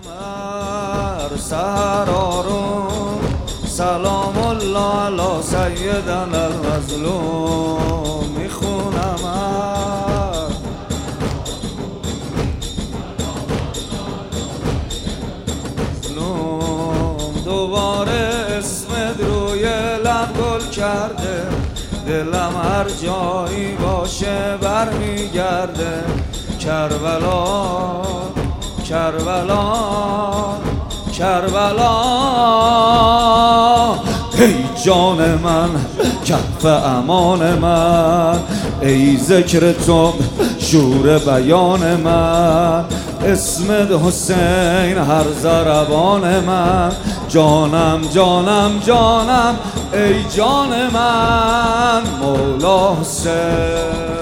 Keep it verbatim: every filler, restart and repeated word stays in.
سحر آروم سلام الله علی سیدنا المظلوم میخونم دوباره اسمت روی لب گل کرده، دلم هر جایی باشه برمیگرده. کربلا کربلا کربلا ای جان من کف امان من، ای ذکر تو شور بیان من، اسمت حسین هر ضربان من. جانم جانم جانم ای جان من مولا حسین.